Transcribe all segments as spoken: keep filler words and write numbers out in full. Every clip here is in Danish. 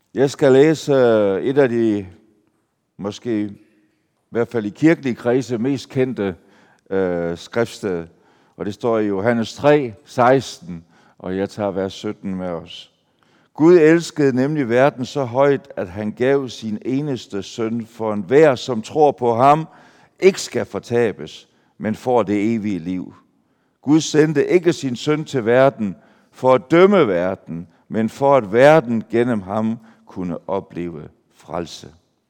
Jeg skal læse et af de, måske i hvert fald i kirkelige kredse, mest kendte øh, skriftsted. Og det står i Johannes tre, seksten, og jeg tager vers sytten med os. Gud elskede nemlig verden så højt, at han gav sin eneste søn, for enhver, som tror på ham, ikke skal fortabes, men får det evige liv. Gud sendte ikke sin søn til verden for at dømme verden, men for at verden gennem ham kunne opleve frelse.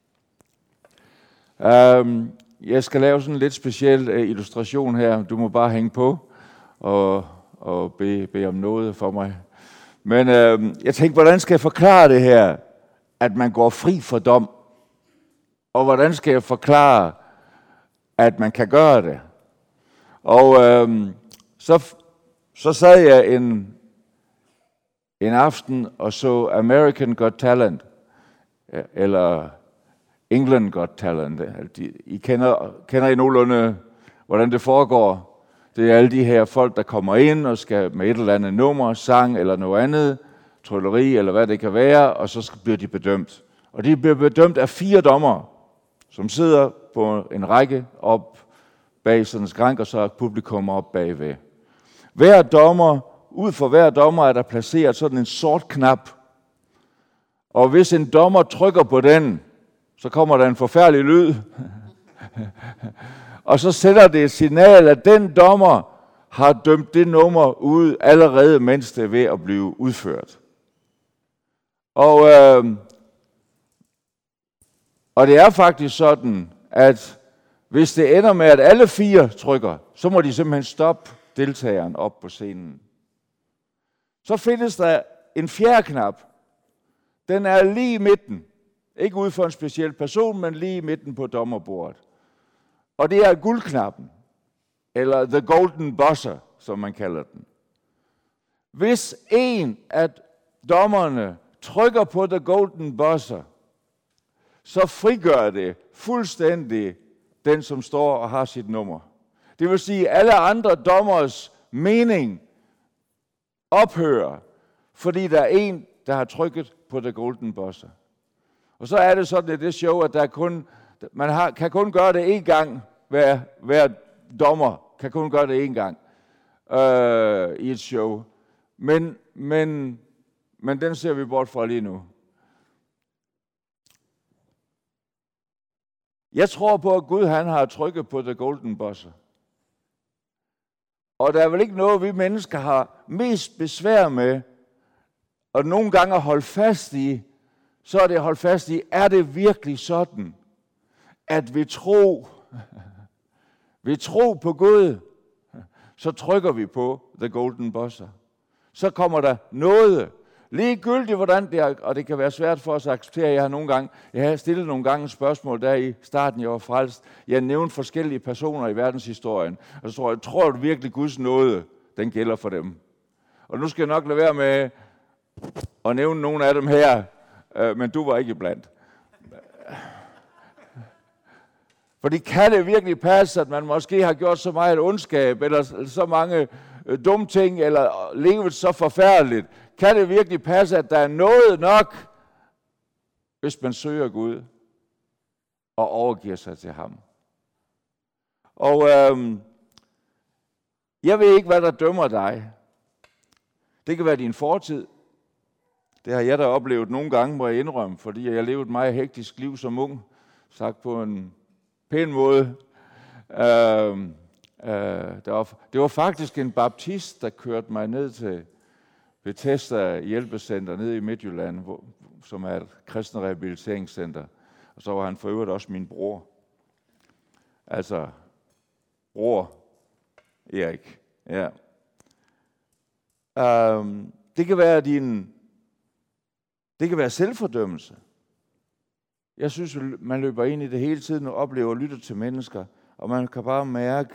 Um, jeg skal lave sådan en lidt speciel uh, illustration her. Du må bare hænge på og, og bede, bede om noget for mig. Men uh, jeg tænkte, hvordan skal jeg forklare det her, at man går fri for dom? Og hvordan skal jeg forklare, at man kan gøre det? Og uh, så, så sad jeg en, en aften og så American Got Talent, eller England Got Talent. I kender, kender I nogenlunde, hvordan det foregår. Det er alle de her folk, der kommer ind og skal med et eller andet nummer, sang eller noget andet, trylleri eller hvad det kan være, og så bliver de bedømt. Og de bliver bedømt af fire dommere, som sidder på en række op bag sådan en skrank, og så er publikum op bagved. Hver dommer, ud for hver dommer er der placeret sådan en sort knap. Og hvis en dommer trykker på den, så kommer der en forfærdelig lyd. Og så sender det et signal, at den dommer har dømt det nummer ud allerede, mens det er ved at blive udført. Og, øh, og det er faktisk sådan, at hvis det ender med, at alle fire trykker, så må de simpelthen stoppe deltageren op på scenen. Så findes der en fjerde knap. Den er lige i midten. Ikke ud for en speciel person, men lige i midten på dommerbordet. Og det er guldknappen, eller the golden buzzer, som man kalder den. Hvis en af dommerne trykker på the golden buzzer, så frigør det fuldstændig den, som står og har sit nummer. Det vil sige, at alle andre dommers mening ophører, fordi der er en, der har trykket på the golden buzzer. Og så er det sådan, at det show, at der kun, man har, kan kun gøre det én gang. Hver, hver dommer kan kun gøre det én gang øh, i et show. Men, men, men den ser vi bort fra lige nu. Jeg tror på, at Gud han har trykket på the golden buzzer. Og der er vel ikke noget, vi mennesker har mest besvær med, og nogle gange at holde fast i, så er det at holde fast i, er det virkelig sådan, at vi tro, vi tro på Gud, så trykker vi på the golden buzzer. Så kommer der noget, ligegyldigt hvordan det er, og det kan være svært for os at acceptere. Jeg har nogle gange, jeg har stillet nogle gange spørgsmål der i starten, jeg var frelst. Jeg nævnte forskellige personer i verdenshistorien, og så tror jeg, tror du virkelig Guds nåde, den gælder for dem? Og nu skal jeg nok lade være med at nævne nogle af dem her, men du var ikke iblandt. Fordi kan det virkelig passe, at man måske har gjort så meget ondskab, eller så mange dumme ting, eller levet så forfærdeligt? Kan det virkelig passe, at der er noget nok, hvis man søger Gud og overgiver sig til ham? Og øhm, jeg ved ikke, hvad der dømmer dig. Det kan være din fortid. Det har jeg da oplevet nogle gange, må jeg indrømme, fordi jeg levede et meget hektisk liv som ung, sagt på en pæn måde. Øh, øh, det, var, det var faktisk en baptist, der kørte mig ned til Bethesda Hjælpecenter nede i Midtjylland, hvor, som er et kristen rehabiliteringscenter. Og så var han for øvrigt også min bror. Altså, bror Erik. Ja. Øh, det kan være din... Det kan være selvfordømmelse. Jeg synes, man løber ind i det hele tiden og oplever og lytter til mennesker, og man kan bare mærke,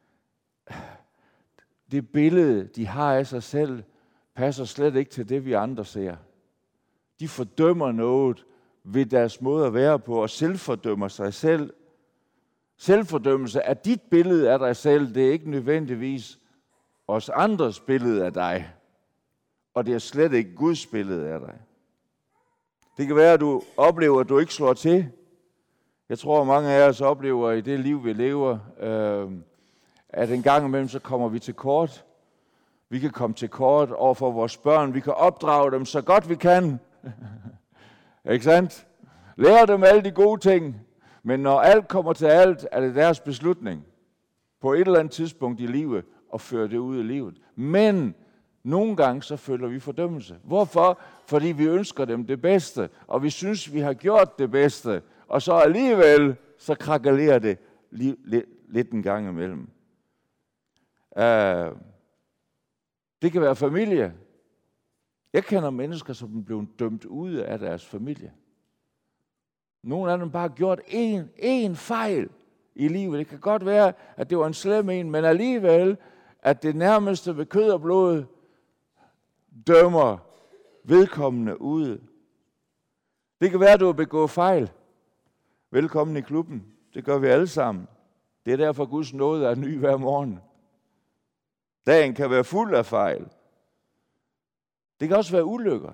det billede, de har af sig selv, passer slet ikke til det, vi andre ser. De fordømmer noget ved deres måde at være på, og selvfordømmer sig selv. Selvfordømmelse er dit billede af dig selv, det er ikke nødvendigvis os andres billede af dig. Og det er slet ikke Guds billede af dig. Det kan være, at du oplever, at du ikke slår til. Jeg tror, at mange af os oplever i det liv, vi lever, øh, at en gang imellem, så kommer vi til kort. Vi kan komme til kort over for vores børn. Vi kan opdrage dem så godt vi kan. Ikke sandt? Lære dem alle de gode ting. Men når alt kommer til alt, er det deres beslutning på et eller andet tidspunkt i livet at føre det ud i livet. Men nogle gange så føler vi fordømmelse. Hvorfor? Fordi vi ønsker dem det bedste, og vi synes, vi har gjort det bedste, og så alligevel så krakelerer det li- li- lidt en gang imellem. Uh, det kan være familie. Jeg kender mennesker, som er blevet dømt ude af deres familie. Nogle af dem bare har gjort én, én fejl i livet. Det kan godt være, at det var en slem en, men alligevel, at det nærmeste ved kød og blod dømmer vedkommende ude. Det kan være, at du har begået fejl. Velkommen i klubben. Det gør vi alle sammen. Det er derfor, Guds nåde er ny hver morgen. Dagen kan være fuld af fejl. Det kan også være ulykker.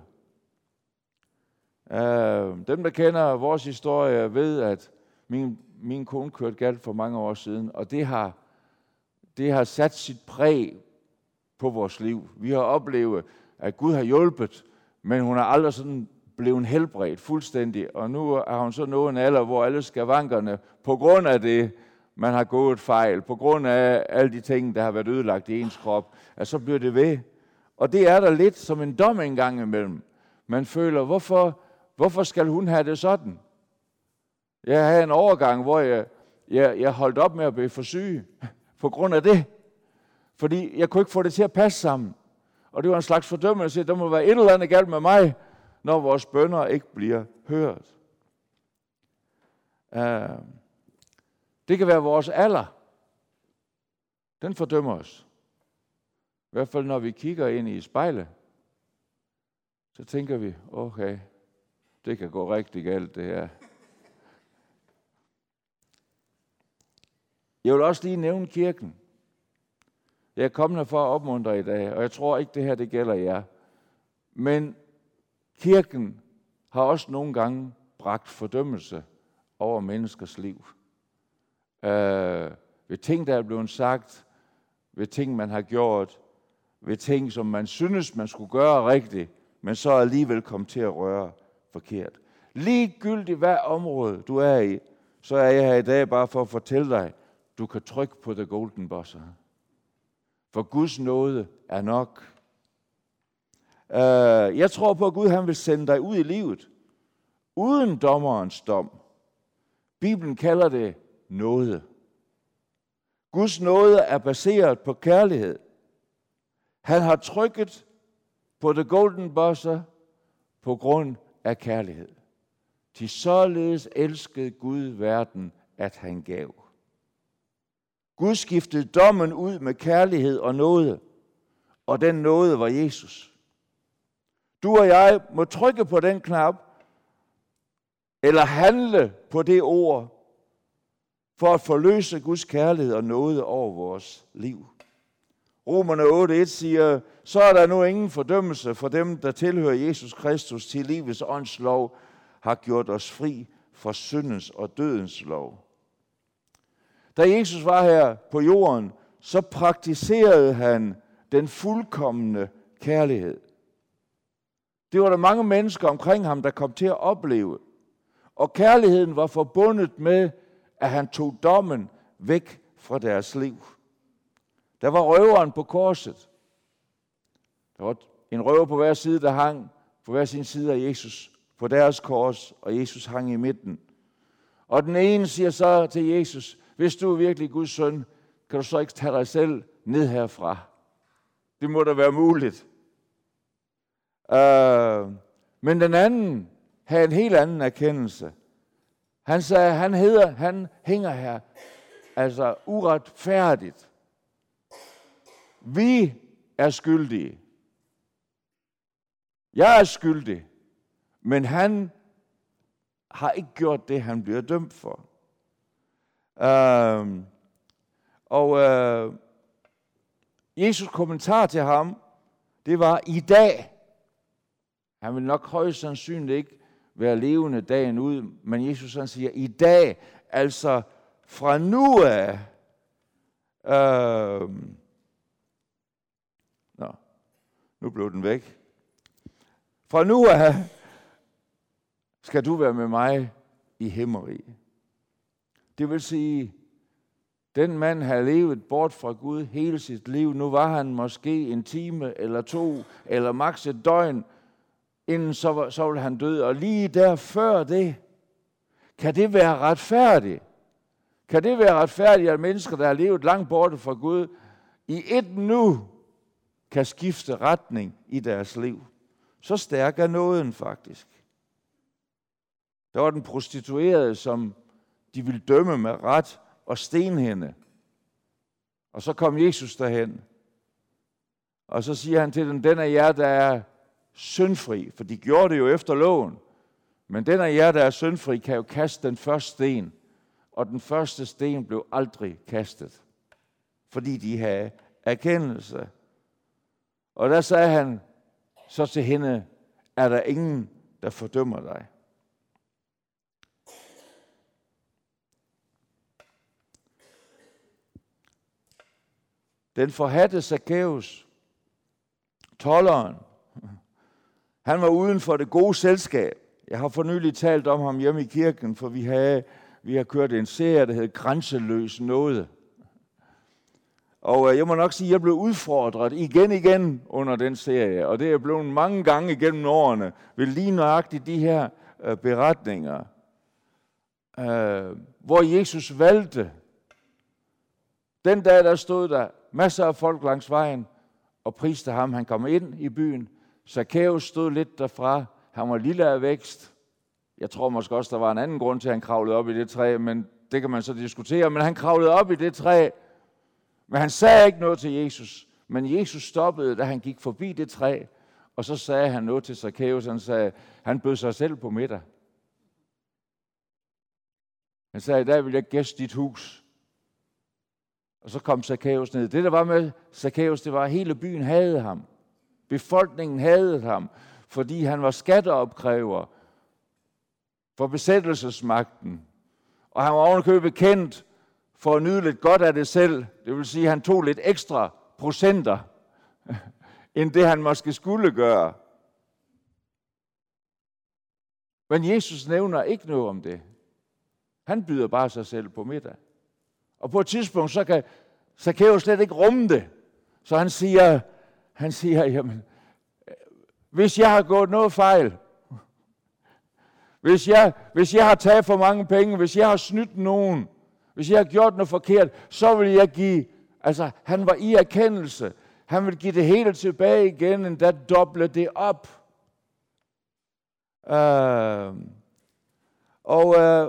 Uh, dem, der kender vores historie, ved, at min, min kone kørte galt for mange år siden, og det har, det har sat sit præg på vores liv. Vi har oplevet, at Gud har hjulpet, men hun er aldrig sådan blevet helbredt fuldstændig, og nu er hun så nået en alder, hvor alle skavankerne, på grund af det, man har gået fejl, på grund af alle de ting, der har været ødelagt i ens krop, at så bliver det ved. Og det er der lidt som en dom en gang imellem. Man føler, hvorfor, hvorfor skal hun have det sådan? Jeg havde en overgang, hvor jeg, jeg, jeg holdt op med at blive for syg, på grund af det. Fordi jeg kunne ikke få det til at passe sammen. Og det var en slags fordømmelse. Der må være et eller andet galt med mig, når vores bønner ikke bliver hørt. Uh, det kan være vores alder. Den fordømmer os. I hvert fald når vi kigger ind i spejlet, så tænker vi, okay, det kan gå rigtig galt det her. Jeg vil også lige nævne kirken. Jeg er kommet her for at opmuntre i dag, og jeg tror ikke, det her det gælder jer. Men kirken har også nogle gange bragt fordømmelse over menneskers liv. Øh, ved ting, der er blevet sagt, ved ting, man har gjort, ved ting, som man synes, man skulle gøre rigtigt, men så alligevel kom til at røre forkert. Ligegyldigt hvad område du er i, så er jeg her i dag bare for at fortælle dig, du kan trykke på the golden buzzer. For Guds nåde er nok. Uh, jeg tror på, at Gud han vil sende dig ud i livet, uden dommerens dom. Bibelen kalder det nåde. Guds nåde er baseret på kærlighed. Han har trykket på the golden buzzer på grund af kærlighed. Til således elskede Gud verden, at han gav. Gud skiftede dommen ud med kærlighed og nåde, og den nåde var Jesus. Du og jeg må trykke på den knap, eller handle på det ord, for at forløse Guds kærlighed og nåde over vores liv. Romerne otte et siger, så er der nu ingen fordømmelse for dem, der tilhører Jesus Kristus, til livets ånds lov, har gjort os fri fra syndens og dødens lov. Da Jesus var her på jorden, så praktiserede han den fuldkomne kærlighed. Det var der mange mennesker omkring ham, der kom til at opleve. Og kærligheden var forbundet med, at han tog dommen væk fra deres liv. Der var røveren på korset. Der var en røver på hver side, der hang på hver sin side af Jesus på deres kors, og Jesus hang i midten. Og den ene siger så til Jesus, hvis du er virkelig Guds søn, kan du så ikke tage dig selv ned herfra? Det må da være muligt. Uh, men den anden havde en helt anden erkendelse. Han sagde, han hedder, han hænger her, altså uretfærdigt. Vi er skyldige. Jeg er skyldig, men han har ikke gjort det, han bliver dømt for. Uh, og uh, Jesus' kommentar til ham, det var, i dag, han vil nok højst sandsynligt ikke være levende dagen ud. Men Jesus han siger, i dag, altså fra nu af, øh, nå, nu blev den væk. Fra nu af skal du være med mig i himmeriget. Det vil sige, den mand havde levet bort fra Gud hele sit liv. Nu var han måske en time eller to, eller maks et døgn, inden så, så ville han dø. Og lige der før det, kan det være retfærdigt? Kan det være retfærdigt, at mennesker, der har levet langt borte fra Gud, i et nu kan skifte retning i deres liv? Så stærk er nåden faktisk. Der var den prostituerede, som de ville dømme med ret og sten hende. Og så kom Jesus derhen. Og så siger han til dem, den af jer, der er syndfri, for de gjorde det jo efter loven. Men den af jer, der er syndfri, kan jo kaste den første sten. Og den første sten blev aldrig kastet, fordi de havde erkendelse. Og der sagde han så til hende, er der ingen, der fordømmer dig? Den forhadte Zakæus, tolderen, han var uden for det gode selskab. Jeg har for nylig talt om ham hjemme i kirken, for vi havde, vi har kørt en serie, der hed Grænseløs Nåde. Og jeg må nok sige, at jeg blev udfordret igen igen under den serie, og det er blevet mange gange gennem årene, ved lige nøjagtigt de her øh, beretninger, øh, hvor Jesus valgte. Den dag, der stod der masser af folk langs vejen og priste ham. Han kom ind i byen. Zakæus stod lidt derfra. Han var lille af vækst. Jeg tror måske også, der var en anden grund til, at han kravlede op i det træ, men det kan man så diskutere. Men han kravlede op i det træ, men han sagde ikke noget til Jesus. Men Jesus stoppede, da han gik forbi det træ, og så sagde han noget til Zakæus. Han sagde, han bød sig selv på middag. Han sagde, i dag vil jeg gæste dit hus. Og så kom Zakæus ned. Det, der var med Zakæus, det var, at hele byen havde ham. Befolkningen havde ham, fordi han var skatteopkræver for besættelsesmagten. Og han var ovenikøbet kendt for at nyde lidt godt af det selv. Det vil sige, at han tog lidt ekstra procenter, end det han måske skulle gøre. Men Jesus nævner ikke noget om det. Han byder bare sig selv på middag. Og på et tidspunkt, så kan Zakæus slet ikke rumme det. Så han siger, han siger, jamen, hvis jeg har gået noget fejl, hvis jeg, hvis jeg har taget for mange penge, hvis jeg har snydt nogen, hvis jeg har gjort noget forkert, så vil jeg give, altså han var i erkendelse, han vil give det hele tilbage igen, endda doble det op. Uh, og, uh,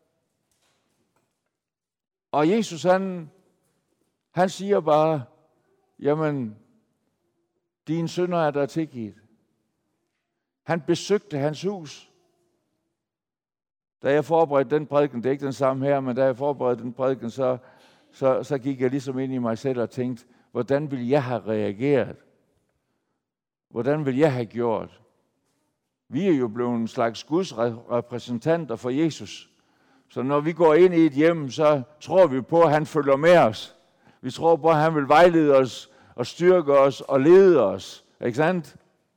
og Jesus, han, han siger bare, jamen, dine synder er der tilgivet. Han besøgte hans hus. Da jeg forberedte den prædiken, det er ikke den samme her, men da jeg forberedte den prædiken, så, så, så gik jeg ligesom ind i mig selv og tænkte, hvordan ville jeg have reageret? Hvordan ville jeg have gjort? Vi er jo blevet en slags Guds repræsentanter for Jesus. Så når vi går ind i et hjem, så tror vi på, at han følger med os. Vi tror på, at han vil vejlede os og styrke os og lede os. Ikke sandt?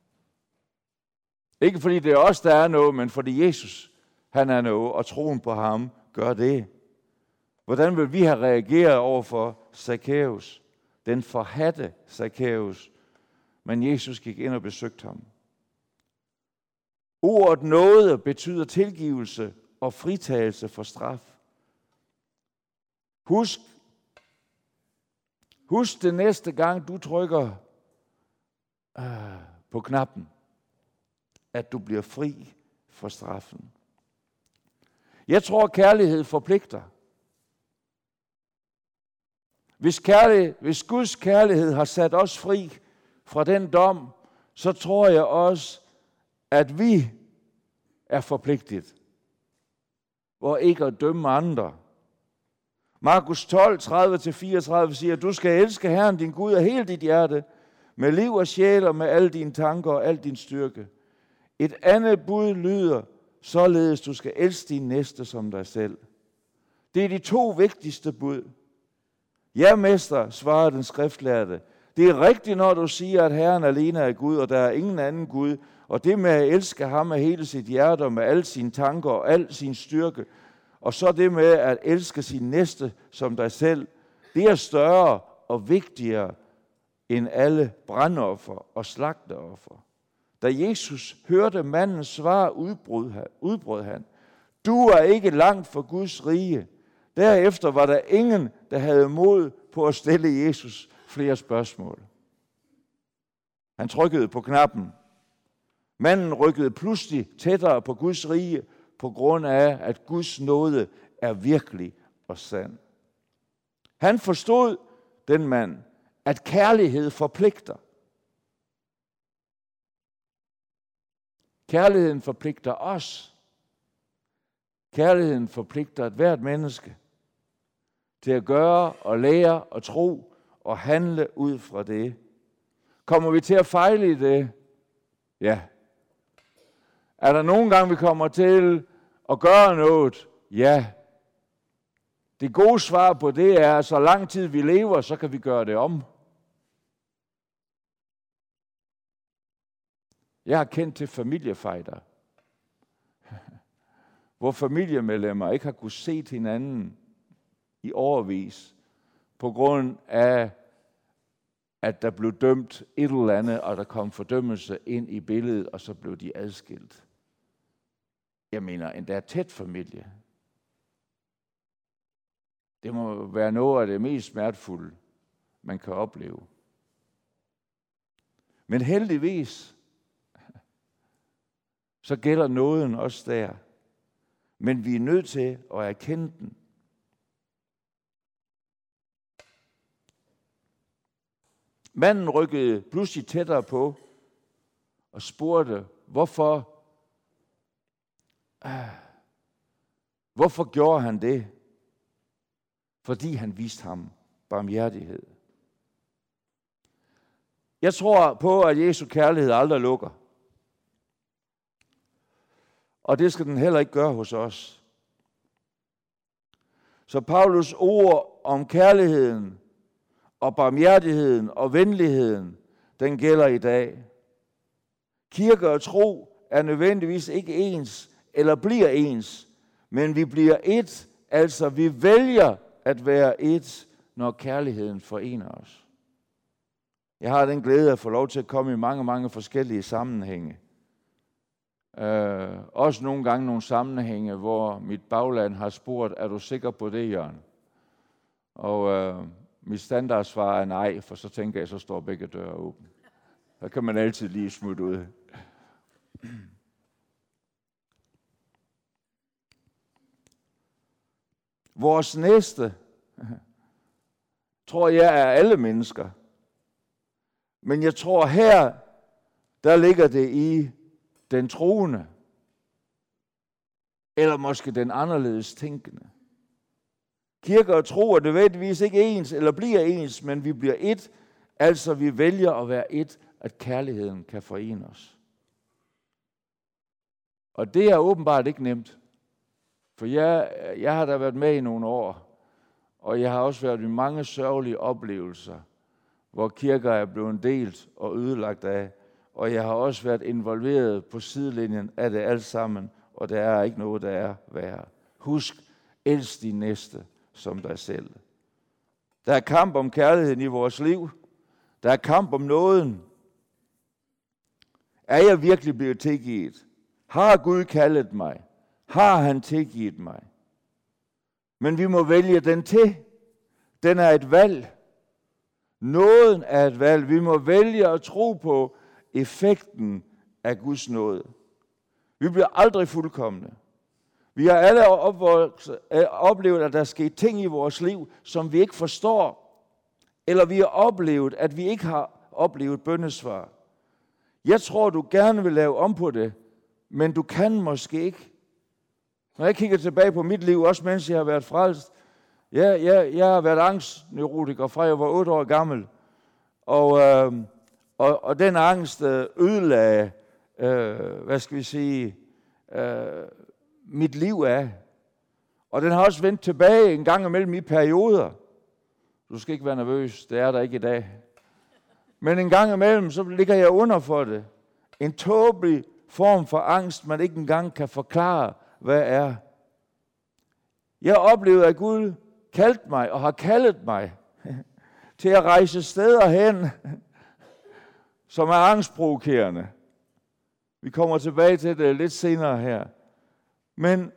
Ikke fordi det er os, der er noget, men fordi Jesus, han er noget, og troen på ham gør det. Hvordan vil vi have reageret over for Zakæus, den forhadte Zakæus? Men Jesus gik ind og besøgte ham. Ordet nåde betyder tilgivelse og fritagelse for straf. Husk, husk det næste gang, du trykker øh, på knappen, at du bliver fri for straffen. Jeg tror, kærlighed forpligter. Hvis, kærlighed, hvis Guds kærlighed har sat os fri fra den dom, så tror jeg også, at vi er forpligtet, hvor ikke at dømme andre. Markus tolv, tredive til fireogtredive siger, du skal elske Herren din Gud af hele dit hjerte, med liv og sjæl og med alle dine tanker og al din styrke. Et andet bud lyder, således du skal elske din næste som dig selv. Det er de to vigtigste bud. Ja, mester, svarede den skriftlærde. Det er rigtigt, når du siger, at Herren alene er Gud, og der er ingen anden Gud. Og det med at elske ham med hele sit hjerte, og med alle sine tanker og al sin styrke. Og så det med at elske sin næste som dig selv. Det er større og vigtigere end alle brandoffer og slagteoffer. Da Jesus hørte mandens svar, udbrød han, udbrød han. Du er ikke langt fra Guds rige. Derefter var der ingen, der havde mod på at stille Jesus flere spørgsmål. Han trykkede på knappen. Manden rykkede pludselig tættere på Guds rige, på grund af, at Guds nåde er virkelig og sand. Han forstod, den mand, at kærlighed forpligter. Kærligheden forpligter os. Kærligheden forpligter et hvert menneske til at gøre og lære og tro og handle ud fra det. Kommer vi til at fejle i det? Ja. Er der nogle gange, vi kommer til at gøre noget? Ja. Det gode svar på det er, at så lang tid vi lever, så kan vi gøre det om. Jeg har kendt til familiefejder, hvor familiemedlemmer ikke har kunnet se til hinanden i årevis, på grund af, at der blev dømt et eller andet, og der kom fordømmelse ind i billedet, og så blev de adskilt. Jeg mener, endda tæt familie. Det må være noget af det mest smertefulde, man kan opleve. Men heldigvis, så gælder nåden også der. Men vi er nødt til at erkende den. Manden rykkede pludselig tættere på og spurgte, hvorfor, hvorfor gjorde han det? Fordi han viste ham barmhjertighed. Jeg tror på, at Jesu kærlighed aldrig lukker. Og det skal den heller ikke gøre hos os. Så Paulus ord om kærligheden og barmhjertigheden og venligheden, den gælder i dag. Kirke og tro er nødvendigvis ikke ens eller bliver ens, men vi bliver et, altså vi vælger at være et, når kærligheden forener os. Jeg har den glæde at få lov til at komme i mange, mange forskellige sammenhænge. Uh, også nogle gange nogle sammenhænge, hvor mit bagland har spurgt, er du sikker på det, Jørgen? Og uh, mit standardsvar er nej, for så tænker jeg, så står begge døre åbne. Der kan man altid lige smutte ud. Vores næste, tror jeg, er alle mennesker. Men jeg tror her, der ligger det i den troende, eller måske den anderledes tænkende. Kirke og tro er nødvendigvis ikke ens, eller bliver ens, men vi bliver et, altså vi vælger at være et, at kærligheden kan forene os. Og det er åbenbart ikke nemt, for jeg, jeg har da været med i nogle år, og jeg har også været i mange sørgelige oplevelser, hvor kirker er blevet delt og ødelagt af, og jeg har også været involveret på sidelinjen af det alt sammen, og der er ikke noget, der er værre. Husk, elsk din næste som dig selv. Der er kamp om kærligheden i vores liv. Der er kamp om nåden. Er jeg virkelig blevet tilgivet? Har Gud kaldet mig? Har han tilgivet mig? Men vi må vælge den til. Den er et valg. Nåden er et valg. Vi må vælge at tro på effekten af Guds nåde. Vi bliver aldrig fuldkomne. Vi har alle oplevet, at der er sket ting i vores liv, som vi ikke forstår. Eller vi har oplevet, at vi ikke har oplevet bønnesvar. Jeg tror, du gerne vil lave om på det, men du kan måske ikke. Når jeg kigger tilbage på mit liv, også mens jeg har været frelst, ja, jeg, jeg har været angstneurotiker fra jeg var otte år gammel. Og, øh, og, og den angst ødelagde, øh, hvad skal vi sige, øh, mit liv af. Og den har også vendt tilbage en gang imellem i perioder. Du skal ikke være nervøs, det er der ikke i dag. Men en gang imellem, så ligger jeg under for det. En tåbelig form for angst, man ikke engang kan forklare, hvad er. Jeg oplevede, at Gud kaldte mig og har kaldet mig til at rejse steder hen, som er angstprovokerende. Vi kommer tilbage til det lidt senere her. Men,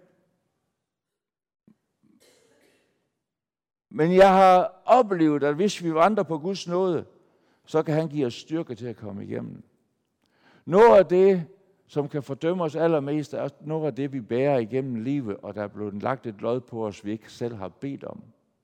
men jeg har oplevet, at hvis vi vandrer på Guds nåde, så kan han give os styrke til at komme igennem. Noget af det, som kan fordømme os allermest, er noget af det, vi bærer igennem livet, og der er blevet lagt et lod på os, vi ikke selv har bedt om.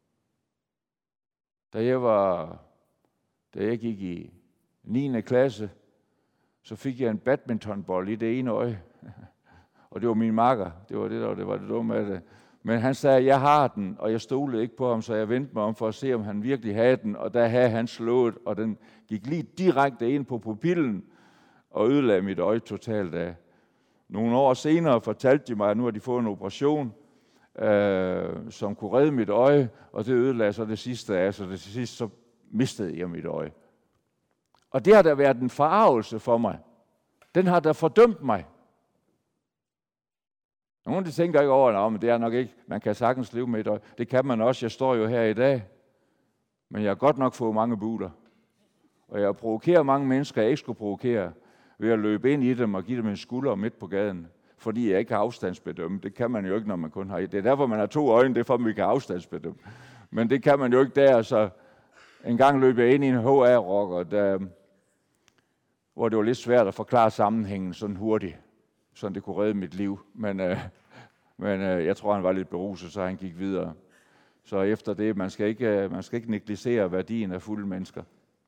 Da jeg var, da jeg gik i niende klasse, så fik jeg en badmintonbold i det ene øje. Og det var min makker. Det var det, der det var det dumme af det. Men han sagde, jeg har den, og jeg stolede ikke på ham, så jeg vendte mig om for at se, om han virkelig havde den. Og der havde han slået, og den gik lige direkte ind på pupillen og ødelagde mit øje totalt af. Nogle år senere fortalte de mig, at nu har de fået en operation, øh, som kunne redde mit øje, og det ødelagde så det sidste af, så det sidste så mistede jeg mit øje. Og det har der været en forarvelse for mig. Den har der fordømt mig. Nogle de tænker ikke over, men det er nok ikke. Man kan sagtens leve med et øje. Det kan man også. Jeg står jo her i dag. Men jeg har godt nok fået mange buler. Og jeg provokerer mange mennesker, jeg ikke skulle provokere, ved at løbe ind i dem og give dem en skulder midt på gaden. Fordi jeg ikke kan afstandsbedømme. Det kan man jo ikke, når man kun har et. Det er derfor, man har to øjne. Det er for, at vi kan afstandsbedømme. Men det kan man jo ikke der. Så en gang løb jeg ind i en H A-rocker, der, hvor det var lidt svært at forklare sammenhængen sådan hurtigt. Sådan det kunne redde mit liv. Men, øh, men øh, jeg tror, han var lidt beruset, så han gik videre. Så efter det, man skal ikke, øh, man skal ikke negligere værdien af fulde mennesker.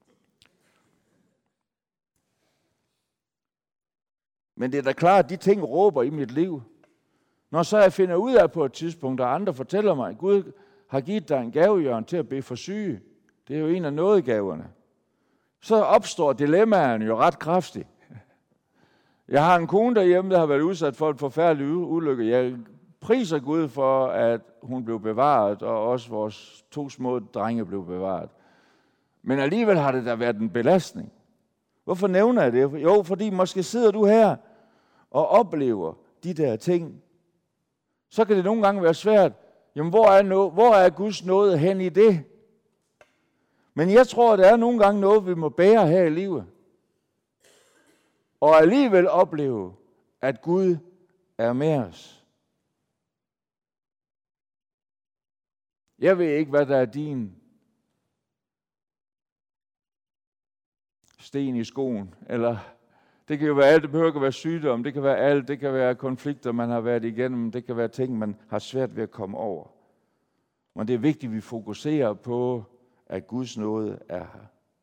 Men det er da klart, at de ting råber i mit liv. Når så jeg finder ud af på et tidspunkt, og andre fortæller mig, at Gud har givet dig en gave, Jørgen, til at bede for syge. Det er jo en af nådegaverne. Så opstår dilemmaerne jo ret kraftigt. Jeg har en kone derhjemme, der har været udsat for et forfærdeligt ulykke. Jeg priser Gud for, at hun blev bevaret, og også vores to små drenge blev bevaret. Men alligevel har det da været en belastning. Hvorfor nævner jeg det? Jo, fordi måske sidder du her og oplever de der ting. Så kan det nogle gange være svært. Jamen, hvor er, no- hvor er Guds nåde hen i det? Men jeg tror, at der er nogle gange noget, vi må bære her i livet. Og alligevel opleve, at Gud er med os. Jeg ved ikke, hvad der er din sten i skoen, eller det kan jo være alt, det behøver ikke at være sygdom, det kan være alt, det kan være konflikter, man har været igennem, det kan være ting, man har svært ved at komme over. Men det er vigtigt, at vi fokuserer på, at Guds nåde er her.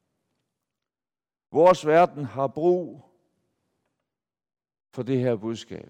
Vores verden har brug for det her budskab.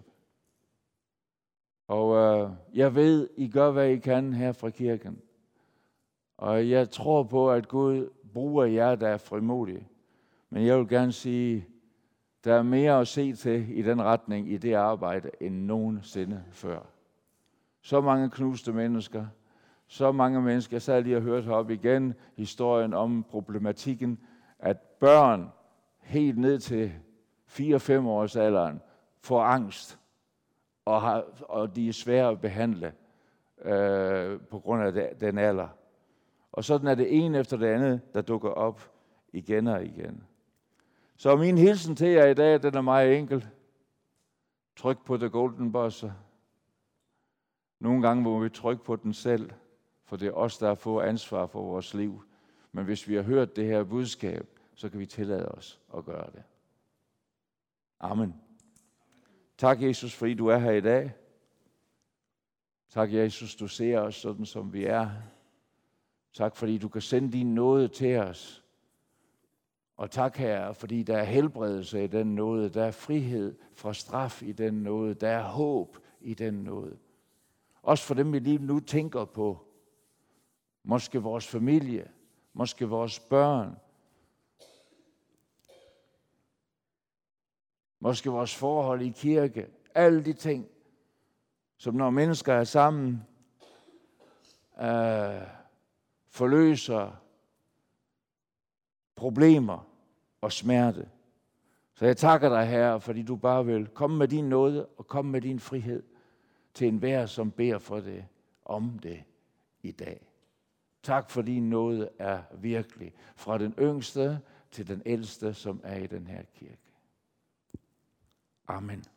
Og øh, jeg ved, I gør, hvad I kan her fra kirken. Og jeg tror på, at Gud bruger jer, der er frimodige. Men jeg vil gerne sige, der er mere at se til i den retning i det arbejde, end nogensinde før. Så mange knuste mennesker, så mange mennesker, jeg sad lige og hørte heroppe igen, historien om problematikken, at børn helt ned til fire fem års alderen får angst, og, har, og de er svære at behandle øh, på grund af det, den alder. Og sådan er det ene efter det andet, der dukker op igen og igen. Så min hilsen til jer i dag, den er meget enkel. Tryk på the golden buzzer. Nogle gange må vi trykke på den selv, for det er os, der får ansvar for vores liv. Men hvis vi har hørt det her budskab, så kan vi tillade os at gøre det. Amen. Tak, Jesus, fordi du er her i dag. Tak, Jesus, du ser os sådan, som vi er. Tak, fordi du kan sende din nåde til os. Og tak, Herre, fordi der er helbredelse i den nåde. Der er frihed fra straf i den nåde. Der er håb i den nåde. Også for dem, vi lige nu tænker på. Måske vores familie. Måske vores børn. Måske vores forhold i kirke. Alle de ting, som når mennesker er sammen, øh, forløser problemer og smerte. Så jeg takker dig, Herre, fordi du bare vil komme med din nåde og komme med din frihed til enhver, som beder for det, om det i dag. Tak for din nåde er virkelig fra den yngste til den ældste, som er i den her kirke. Amen.